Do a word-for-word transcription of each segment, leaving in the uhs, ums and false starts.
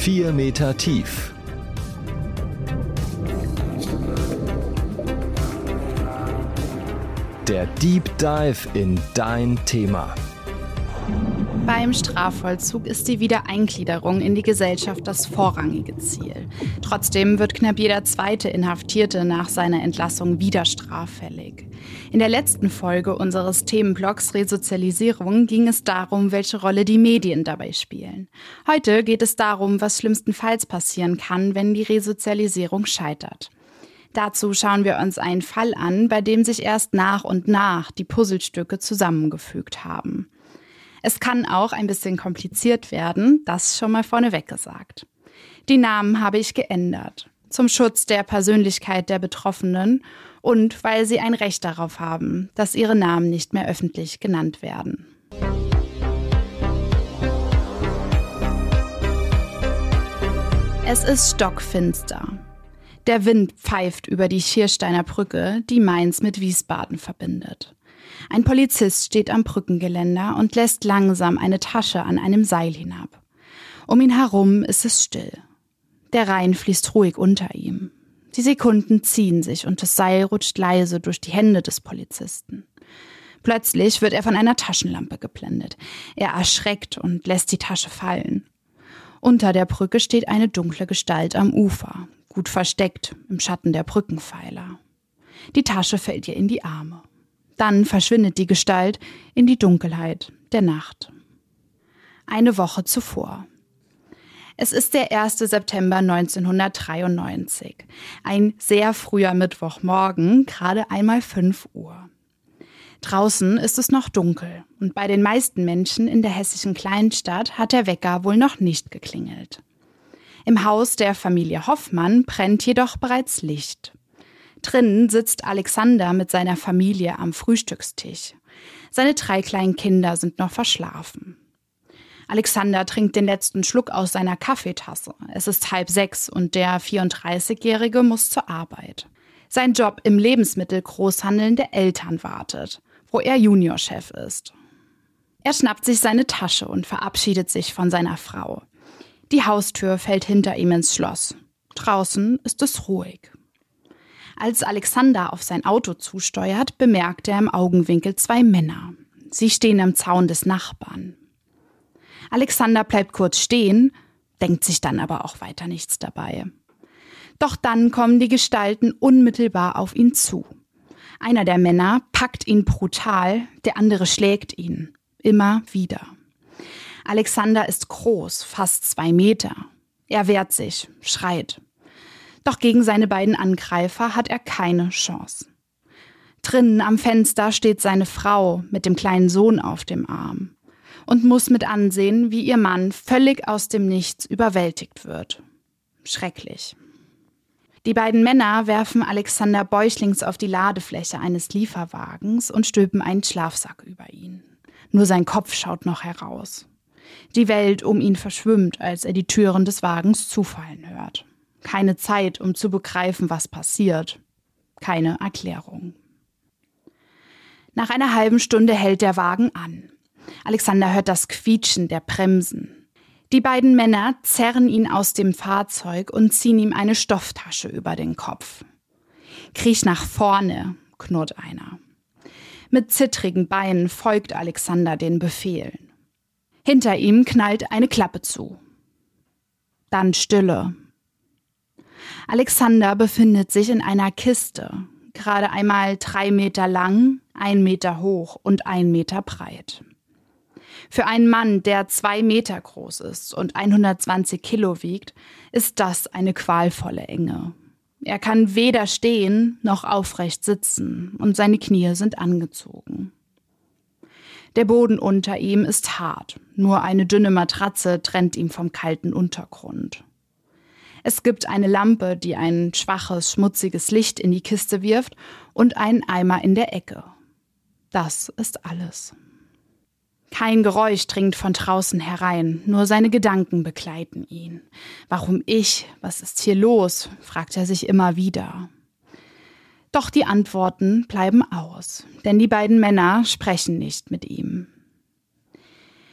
Vier Meter tief. Der Deep Dive in dein Thema. Beim Strafvollzug ist die Wiedereingliederung in die Gesellschaft das vorrangige Ziel. Trotzdem wird knapp jeder zweite Inhaftierte nach seiner Entlassung wieder straffällig. In der letzten Folge unseres Themenblocks Resozialisierung ging es darum, welche Rolle die Medien dabei spielen. Heute geht es darum, was schlimmstenfalls passieren kann, wenn die Resozialisierung scheitert. Dazu schauen wir uns einen Fall an, bei dem sich erst nach und nach die Puzzlestücke zusammengefügt haben. Es kann auch ein bisschen kompliziert werden, das schon mal vorneweg gesagt. Die Namen habe ich geändert, zum Schutz der Persönlichkeit der Betroffenen und weil sie ein Recht darauf haben, dass ihre Namen nicht mehr öffentlich genannt werden. Es ist stockfinster. Der Wind pfeift über die Schiersteiner Brücke, die Mainz mit Wiesbaden verbindet. Ein Polizist steht am Brückengeländer und lässt langsam eine Tasche an einem Seil hinab. Um ihn herum ist es still. Der Rhein fließt ruhig unter ihm. Die Sekunden ziehen sich und das Seil rutscht leise durch die Hände des Polizisten. Plötzlich wird er von einer Taschenlampe geblendet. Er erschreckt und lässt die Tasche fallen. Unter der Brücke steht eine dunkle Gestalt am Ufer, gut versteckt im Schatten der Brückenpfeiler. Die Tasche fällt ihr in die Arme. Dann verschwindet die Gestalt in die Dunkelheit der Nacht. Eine Woche zuvor. Es ist der erste September neunzehnhundertdreiundneunzig. Ein sehr früher Mittwochmorgen, gerade einmal fünf Uhr. Draußen ist es noch dunkel und bei den meisten Menschen in der hessischen Kleinstadt hat der Wecker wohl noch nicht geklingelt. Im Haus der Familie Hoffmann brennt jedoch bereits Licht. Drinnen sitzt Alexander mit seiner Familie am Frühstückstisch. Seine drei kleinen Kinder sind noch verschlafen. Alexander trinkt den letzten Schluck aus seiner Kaffeetasse. Es ist halb sechs und der vierunddreißigjährige muss zur Arbeit. Sein Job im Lebensmittelgroßhandel der Eltern wartet, wo er Juniorchef ist. Er schnappt sich seine Tasche und verabschiedet sich von seiner Frau. Die Haustür fällt hinter ihm ins Schloss. Draußen ist es ruhig. Als Alexander auf sein Auto zusteuert, bemerkt er im Augenwinkel zwei Männer. Sie stehen am Zaun des Nachbarn. Alexander bleibt kurz stehen, denkt sich dann aber auch weiter nichts dabei. Doch dann kommen die Gestalten unmittelbar auf ihn zu. Einer der Männer packt ihn brutal, der andere schlägt ihn. Immer wieder. Alexander ist groß, fast zwei Meter. Er wehrt sich, schreit. Doch gegen seine beiden Angreifer hat er keine Chance. Drinnen am Fenster steht seine Frau mit dem kleinen Sohn auf dem Arm und muss mit ansehen, wie ihr Mann völlig aus dem Nichts überwältigt wird. Schrecklich. Die beiden Männer werfen Alexander bäuchlings auf die Ladefläche eines Lieferwagens und stülpen einen Schlafsack über ihn. Nur sein Kopf schaut noch heraus. Die Welt um ihn verschwimmt, als er die Türen des Wagens zufallen hört. Keine Zeit, um zu begreifen, was passiert. Keine Erklärung. Nach einer halben Stunde hält der Wagen an. Alexander hört das Quietschen der Bremsen. Die beiden Männer zerren ihn aus dem Fahrzeug und ziehen ihm eine Stofftasche über den Kopf. Kriech nach vorne, knurrt einer. Mit zittrigen Beinen folgt Alexander den Befehlen. Hinter ihm knallt eine Klappe zu. Dann Stille. Alexander befindet sich in einer Kiste, gerade einmal drei Meter lang, ein Meter hoch und ein Meter breit. Für einen Mann, der zwei Meter groß ist und hundertzwanzig Kilo wiegt, ist das eine qualvolle Enge. Er kann weder stehen noch aufrecht sitzen und seine Knie sind angezogen. Der Boden unter ihm ist hart, nur eine dünne Matratze trennt ihn vom kalten Untergrund. Es gibt eine Lampe, die ein schwaches, schmutziges Licht in die Kiste wirft und einen Eimer in der Ecke. Das ist alles. Kein Geräusch dringt von draußen herein, nur seine Gedanken begleiten ihn. Warum ich? Was ist hier los? Fragt er sich immer wieder. Doch die Antworten bleiben aus, denn die beiden Männer sprechen nicht mit ihm.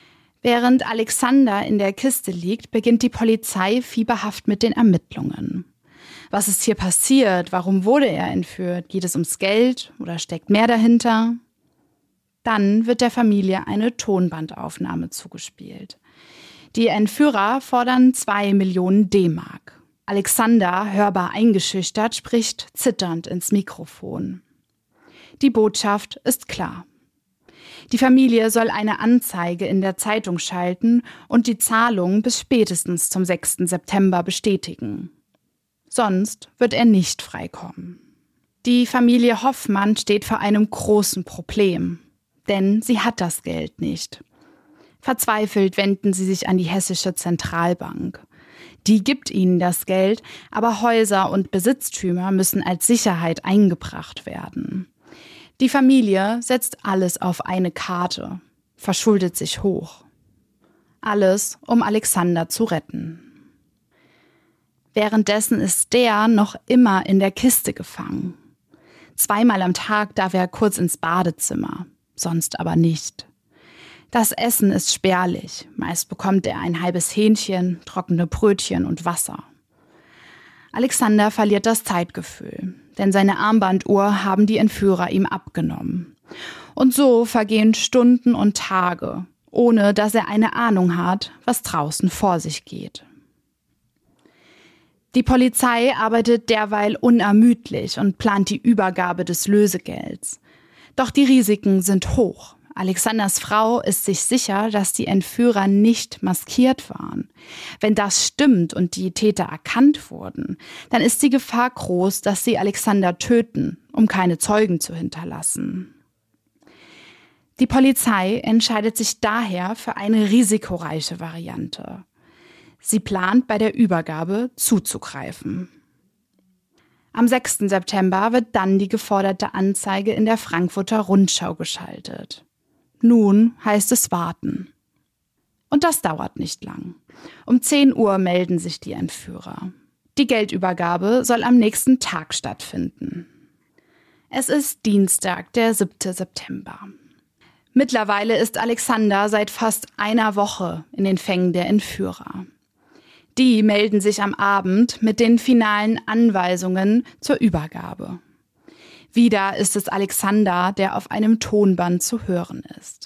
Während Alexander in der Kiste liegt, beginnt die Polizei fieberhaft mit den Ermittlungen. Was ist hier passiert? Warum wurde er entführt? Geht es ums Geld oder steckt mehr dahinter? Dann wird der Familie eine Tonbandaufnahme zugespielt. Die Entführer fordern zwei Millionen D-Mark. Alexander, hörbar eingeschüchtert, spricht zitternd ins Mikrofon. Die Botschaft ist klar. Die Familie soll eine Anzeige in der Zeitung schalten und die Zahlung bis spätestens zum sechsten September bestätigen. Sonst wird er nicht freikommen. Die Familie Hoffmann steht vor einem großen Problem, denn sie hat das Geld nicht. Verzweifelt wenden sie sich an die Hessische Zentralbank. Die gibt ihnen das Geld, aber Häuser und Besitztümer müssen als Sicherheit eingebracht werden. Die Familie setzt alles auf eine Karte, verschuldet sich hoch. Alles, um Alexander zu retten. Währenddessen ist der noch immer in der Kiste gefangen. Zweimal am Tag darf er kurz ins Badezimmer, sonst aber nicht. Das Essen ist spärlich. Meist bekommt er ein halbes Hähnchen, trockene Brötchen und Wasser. Alexander verliert das Zeitgefühl, denn seine Armbanduhr haben die Entführer ihm abgenommen. Und so vergehen Stunden und Tage, ohne dass er eine Ahnung hat, was draußen vor sich geht. Die Polizei arbeitet derweil unermüdlich und plant die Übergabe des Lösegelds. Doch die Risiken sind hoch. Alexanders Frau ist sich sicher, dass die Entführer nicht maskiert waren. Wenn das stimmt und die Täter erkannt wurden, dann ist die Gefahr groß, dass sie Alexander töten, um keine Zeugen zu hinterlassen. Die Polizei entscheidet sich daher für eine risikoreiche Variante. Sie plant, bei der Übergabe zuzugreifen. Am sechsten September wird dann die geforderte Anzeige in der Frankfurter Rundschau geschaltet. Nun heißt es warten. Und das dauert nicht lang. Um zehn Uhr melden sich die Entführer. Die Geldübergabe soll am nächsten Tag stattfinden. Es ist Dienstag, der siebten September. Mittlerweile ist Alexander seit fast einer Woche in den Fängen der Entführer. Die melden sich am Abend mit den finalen Anweisungen zur Übergabe. Wieder ist es Alexander, der auf einem Tonband zu hören ist.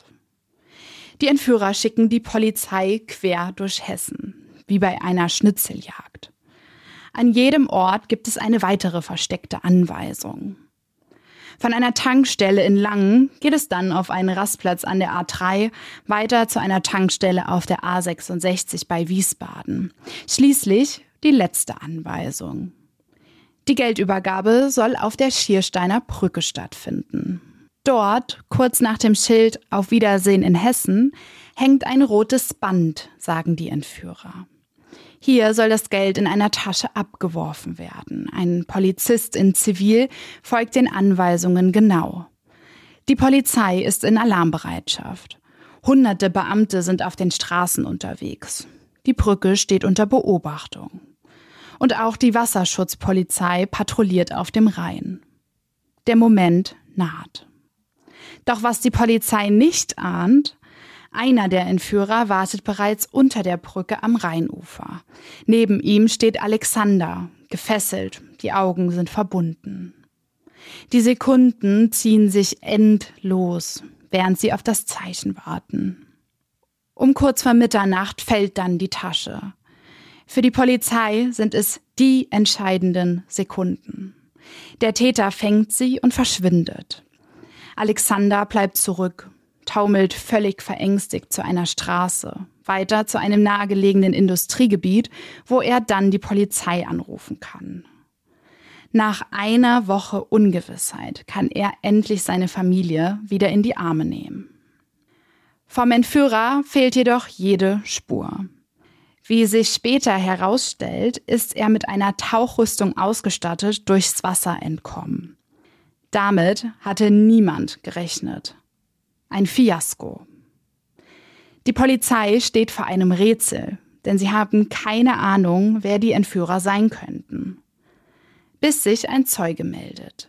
Die Entführer schicken die Polizei quer durch Hessen, wie bei einer Schnitzeljagd. An jedem Ort gibt es eine weitere versteckte Anweisung. Von einer Tankstelle in Langen geht es dann auf einen Rastplatz an der A drei, weiter zu einer Tankstelle auf der A sechsundsechzig bei Wiesbaden. Schließlich die letzte Anweisung. Die Geldübergabe soll auf der Schiersteiner Brücke stattfinden. Dort, kurz nach dem Schild Auf Wiedersehen in Hessen, hängt ein rotes Band, sagen die Entführer. Hier soll das Geld in einer Tasche abgeworfen werden. Ein Polizist in Zivil folgt den Anweisungen genau. Die Polizei ist in Alarmbereitschaft. Hunderte Beamte sind auf den Straßen unterwegs. Die Brücke steht unter Beobachtung. Und auch die Wasserschutzpolizei patrouilliert auf dem Rhein. Der Moment naht. Doch was die Polizei nicht ahnt, einer der Entführer wartet bereits unter der Brücke am Rheinufer. Neben ihm steht Alexander, gefesselt, die Augen sind verbunden. Die Sekunden ziehen sich endlos, während sie auf das Zeichen warten. Um kurz vor Mitternacht fällt dann die Tasche. Für die Polizei sind es die entscheidenden Sekunden. Der Täter fängt sie und verschwindet. Alexander bleibt zurück, taumelt völlig verängstigt zu einer Straße, weiter zu einem nahegelegenen Industriegebiet, wo er dann die Polizei anrufen kann. Nach einer Woche Ungewissheit kann er endlich seine Familie wieder in die Arme nehmen. Vom Entführer fehlt jedoch jede Spur. Wie sich später herausstellt, ist er mit einer Tauchrüstung ausgestattet durchs Wasser entkommen. Damit hatte niemand gerechnet. Ein Fiasko. Die Polizei steht vor einem Rätsel, denn sie haben keine Ahnung, wer die Entführer sein könnten. Bis sich ein Zeuge meldet.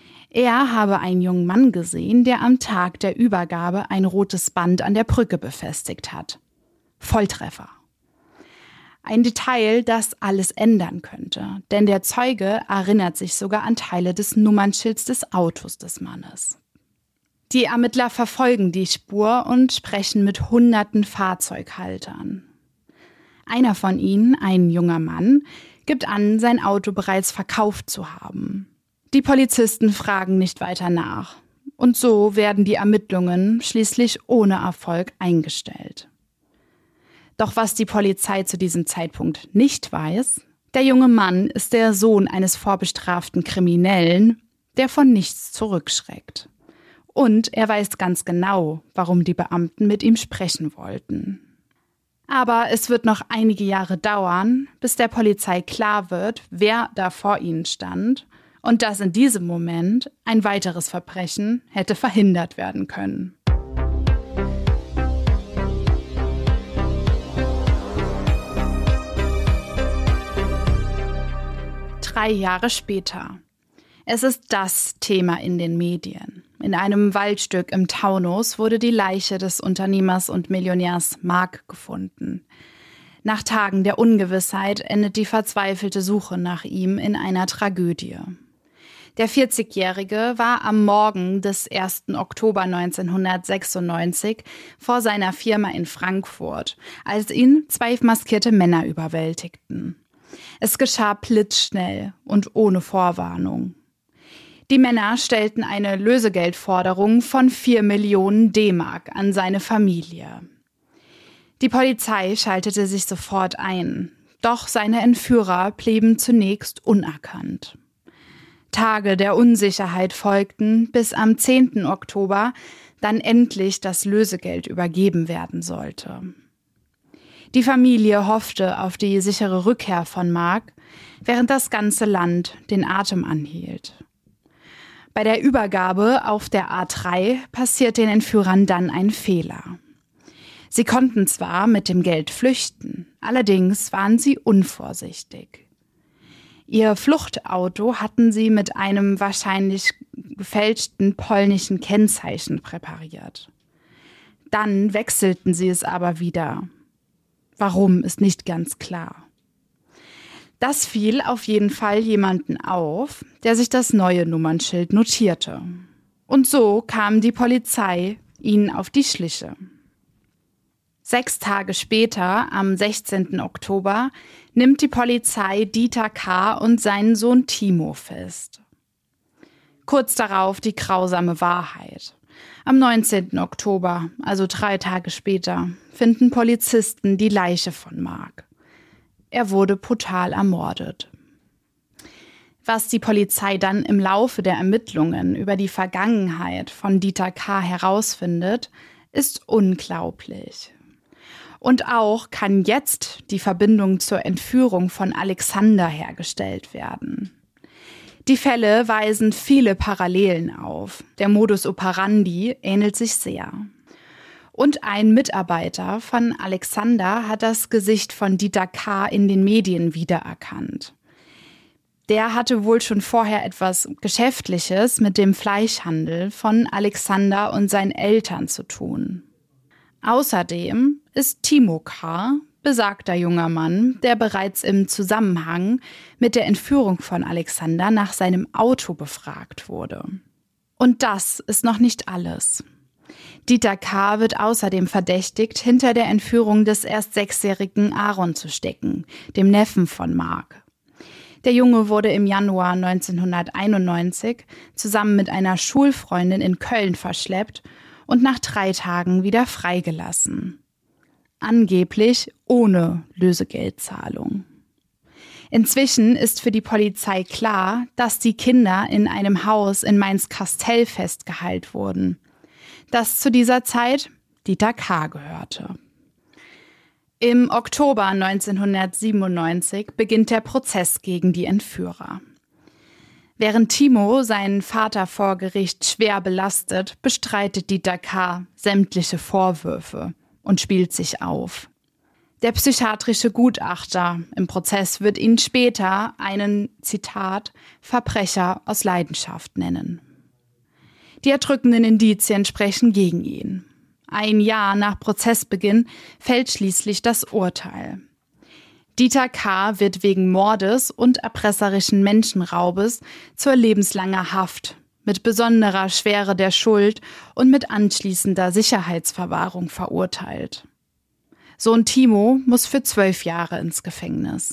Er habe einen jungen Mann gesehen, der am Tag der Übergabe ein rotes Band an der Brücke befestigt hat. Volltreffer. Ein Detail, das alles ändern könnte, denn der Zeuge erinnert sich sogar an Teile des Nummernschilds des Autos des Mannes. Die Ermittler verfolgen die Spur und sprechen mit hunderten Fahrzeughaltern. Einer von ihnen, ein junger Mann, gibt an, sein Auto bereits verkauft zu haben. Die Polizisten fragen nicht weiter nach. Und so werden die Ermittlungen schließlich ohne Erfolg eingestellt. Doch was die Polizei zu diesem Zeitpunkt nicht weiß, der junge Mann ist der Sohn eines vorbestraften Kriminellen, der von nichts zurückschreckt. Und er weiß ganz genau, warum die Beamten mit ihm sprechen wollten. Aber es wird noch einige Jahre dauern, bis der Polizei klar wird, wer da vor ihnen stand und dass in diesem Moment ein weiteres Verbrechen hätte verhindert werden können. Drei Jahre später. Es ist das Thema in den Medien. In einem Waldstück im Taunus wurde die Leiche des Unternehmers und Millionärs Mark gefunden. Nach Tagen der Ungewissheit endet die verzweifelte Suche nach ihm in einer Tragödie. Der vierzigjährige war am Morgen des ersten Oktober neunzehnhundertsechsundneunzig vor seiner Firma in Frankfurt, als ihn zwei maskierte Männer überwältigten. Es geschah blitzschnell und ohne Vorwarnung. Die Männer stellten eine Lösegeldforderung von vier Millionen D-Mark an seine Familie. Die Polizei schaltete sich sofort ein, doch seine Entführer blieben zunächst unerkannt. Tage der Unsicherheit folgten, bis am zehnten Oktober dann endlich das Lösegeld übergeben werden sollte. Die Familie hoffte auf die sichere Rückkehr von Mark, während das ganze Land den Atem anhielt. Bei der Übergabe auf der A drei passiert den Entführern dann ein Fehler. Sie konnten zwar mit dem Geld flüchten, allerdings waren sie unvorsichtig. Ihr Fluchtauto hatten sie mit einem wahrscheinlich gefälschten polnischen Kennzeichen präpariert. Dann wechselten sie es aber wieder. Warum, ist nicht ganz klar. Das fiel auf jeden Fall jemanden auf, der sich das neue Nummernschild notierte. Und so kam die Polizei ihnen auf die Schliche. Sechs Tage später, am sechzehnten Oktober, nimmt die Polizei Dieter K. und seinen Sohn Timo fest. Kurz darauf die grausame Wahrheit. Am neunzehnten Oktober, also drei Tage später, finden Polizisten die Leiche von Mark. Er wurde brutal ermordet. Was die Polizei dann im Laufe der Ermittlungen über die Vergangenheit von Dieter K. herausfindet, ist unglaublich. Und auch kann jetzt die Verbindung zur Entführung von Alexander hergestellt werden. Die Fälle weisen viele Parallelen auf. Der Modus operandi ähnelt sich sehr. Und ein Mitarbeiter von Alexander hat das Gesicht von Dieter K. in den Medien wiedererkannt. Der hatte wohl schon vorher etwas Geschäftliches mit dem Fleischhandel von Alexander und seinen Eltern zu tun. Außerdem ist Timo K., besagter junger Mann, der bereits im Zusammenhang mit der Entführung von Alexander nach seinem Auto befragt wurde. Und das ist noch nicht alles. Dieter K. wird außerdem verdächtigt, hinter der Entführung des erst sechsjährigen Aaron zu stecken, dem Neffen von Mark. Der Junge wurde im Januar neunzehnhunderteinundneunzig zusammen mit einer Schulfreundin in Köln verschleppt und nach drei Tagen wieder freigelassen. Angeblich ohne Lösegeldzahlung. Inzwischen ist für die Polizei klar, dass die Kinder in einem Haus in Mainz-Kastel festgehalten wurden, das zu dieser Zeit Dieter K. gehörte. Im Oktober neunzehnhundertsiebenundneunzig beginnt der Prozess gegen die Entführer. Während Timo seinen Vater vor Gericht schwer belastet, bestreitet Dieter K. sämtliche Vorwürfe und spielt sich auf. Der psychiatrische Gutachter im Prozess wird ihn später einen, Zitat, Verbrecher aus Leidenschaft nennen. Die erdrückenden Indizien sprechen gegen ihn. Ein Jahr nach Prozessbeginn fällt schließlich das Urteil. Dieter K. wird wegen Mordes und erpresserischen Menschenraubes zur lebenslanger Haft mit besonderer Schwere der Schuld und mit anschließender Sicherheitsverwahrung verurteilt. Sohn Timo muss für zwölf Jahre ins Gefängnis.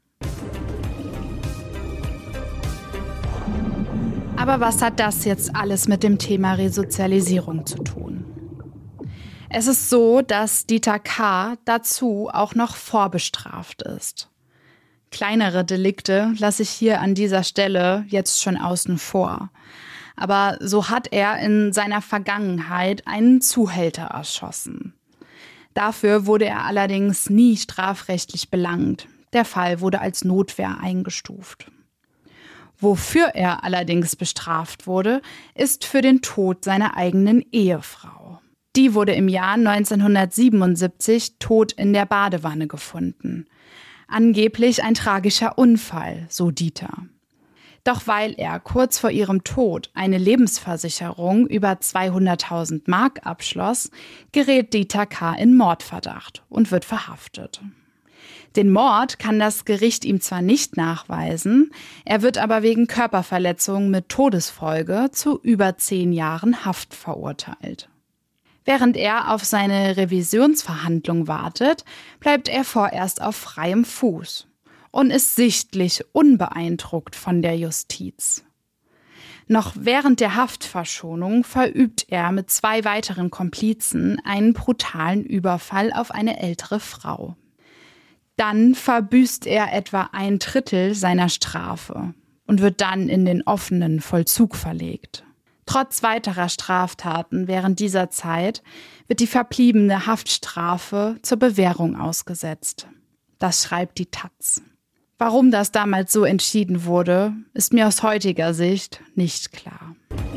Aber was hat das jetzt alles mit dem Thema Resozialisierung zu tun? Es ist so, dass Dieter K. dazu auch noch vorbestraft ist. Kleinere Delikte lasse ich hier an dieser Stelle jetzt schon außen vor. Aber so hat er in seiner Vergangenheit einen Zuhälter erschossen. Dafür wurde er allerdings nie strafrechtlich belangt. Der Fall wurde als Notwehr eingestuft. Wofür er allerdings bestraft wurde, ist für den Tod seiner eigenen Ehefrau. Die wurde im Jahr neunzehnhundertsiebenundsiebzig tot in der Badewanne gefunden. Angeblich ein tragischer Unfall, so Dieter. Doch weil er kurz vor ihrem Tod eine Lebensversicherung über zweihunderttausend Mark abschloss, gerät Dieter K. in Mordverdacht und wird verhaftet. Den Mord kann das Gericht ihm zwar nicht nachweisen, er wird aber wegen Körperverletzung mit Todesfolge zu über zehn Jahren Haft verurteilt. Während er auf seine Revisionsverhandlung wartet, bleibt er vorerst auf freiem Fuß und ist sichtlich unbeeindruckt von der Justiz. Noch während der Haftverschonung verübt er mit zwei weiteren Komplizen einen brutalen Überfall auf eine ältere Frau. Dann verbüßt er etwa ein Drittel seiner Strafe und wird dann in den offenen Vollzug verlegt. Trotz weiterer Straftaten während dieser Zeit wird die verbliebene Haftstrafe zur Bewährung ausgesetzt. Das schreibt die Taz. Warum das damals so entschieden wurde, ist mir aus heutiger Sicht nicht klar.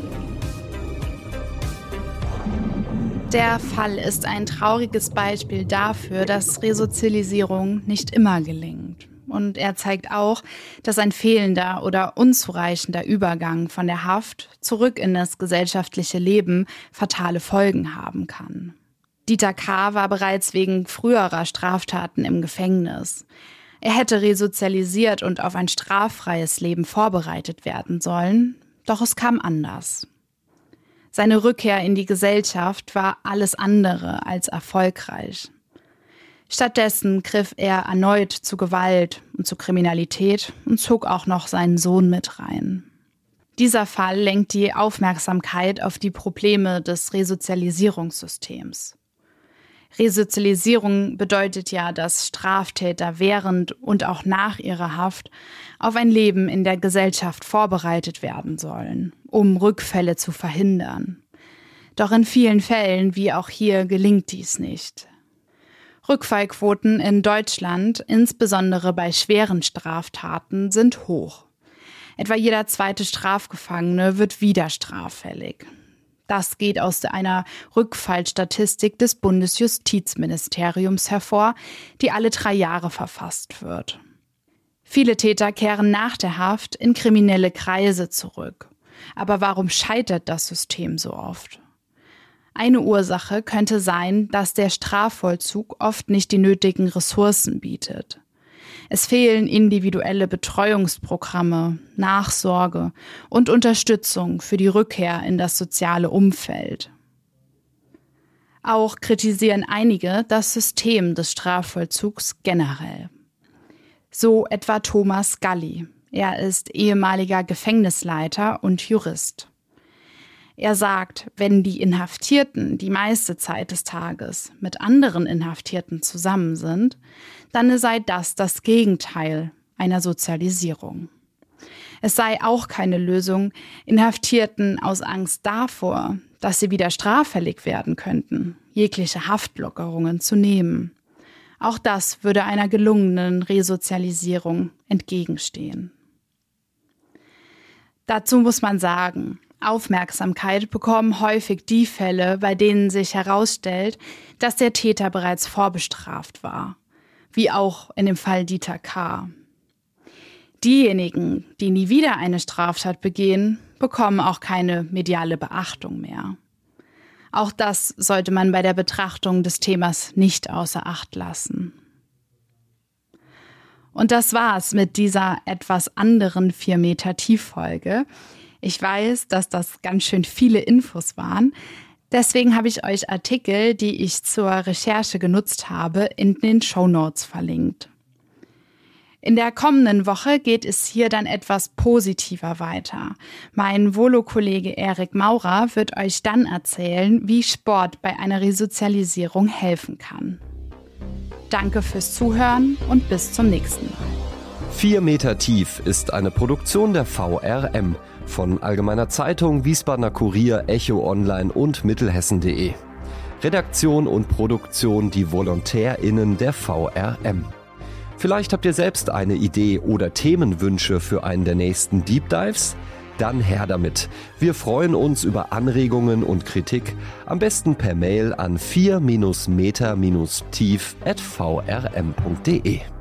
Der Fall ist ein trauriges Beispiel dafür, dass Resozialisierung nicht immer gelingt. Und er zeigt auch, dass ein fehlender oder unzureichender Übergang von der Haft zurück in das gesellschaftliche Leben fatale Folgen haben kann. Dieter K. war bereits wegen früherer Straftaten im Gefängnis. Er hätte resozialisiert und auf ein straffreies Leben vorbereitet werden sollen, doch es kam anders. Seine Rückkehr in die Gesellschaft war alles andere als erfolgreich. Stattdessen griff er erneut zu Gewalt und zu Kriminalität und zog auch noch seinen Sohn mit rein. Dieser Fall lenkt die Aufmerksamkeit auf die Probleme des Resozialisierungssystems. Resozialisierung bedeutet ja, dass Straftäter während und auch nach ihrer Haft auf ein Leben in der Gesellschaft vorbereitet werden sollen, um Rückfälle zu verhindern. Doch in vielen Fällen, wie auch hier, gelingt dies nicht. Rückfallquoten in Deutschland, insbesondere bei schweren Straftaten, sind hoch. Etwa jeder zweite Strafgefangene wird wieder straffällig. Das geht aus einer Rückfallstatistik des Bundesjustizministeriums hervor, die alle drei Jahre verfasst wird. Viele Täter kehren nach der Haft in kriminelle Kreise zurück. Aber warum scheitert das System so oft? Eine Ursache könnte sein, dass der Strafvollzug oft nicht die nötigen Ressourcen bietet. Es fehlen individuelle Betreuungsprogramme, Nachsorge und Unterstützung für die Rückkehr in das soziale Umfeld. Auch kritisieren einige das System des Strafvollzugs generell. So etwa Thomas Galli. Er ist ehemaliger Gefängnisleiter und Jurist. Er sagt, wenn die Inhaftierten die meiste Zeit des Tages mit anderen Inhaftierten zusammen sind, dann sei das das Gegenteil einer Sozialisierung. Es sei auch keine Lösung, Inhaftierten aus Angst davor, dass sie wieder straffällig werden könnten, jegliche Haftlockerungen zu nehmen. Auch das würde einer gelungenen Resozialisierung entgegenstehen. Dazu muss man sagen, Aufmerksamkeit bekommen häufig die Fälle, bei denen sich herausstellt, dass der Täter bereits vorbestraft war, wie auch in dem Fall Dieter K. Diejenigen, die nie wieder eine Straftat begehen, bekommen auch keine mediale Beachtung mehr. Auch das sollte man bei der Betrachtung des Themas nicht außer Acht lassen. Und das war's mit dieser etwas anderen vier Meter Tieffolge. Ich weiß, dass das ganz schön viele Infos waren. Deswegen habe ich euch Artikel, die ich zur Recherche genutzt habe, in den Shownotes verlinkt. In der kommenden Woche geht es hier dann etwas positiver weiter. Mein Volo-Kollege Erik Maurer wird euch dann erzählen, wie Sport bei einer Resozialisierung helfen kann. Danke fürs Zuhören und bis zum nächsten Mal. vier Meter tief ist eine Produktion der V R M von Allgemeiner Zeitung, Wiesbadener Kurier, Echo Online und Mittelhessen punkt de. Redaktion und Produktion die VolontärInnen der V R M. Vielleicht habt ihr selbst eine Idee oder Themenwünsche für einen der nächsten Deep Dives? Dann her damit. Wir freuen uns über Anregungen und Kritik, am besten per Mail an vier Meter tief at v r m punkt de.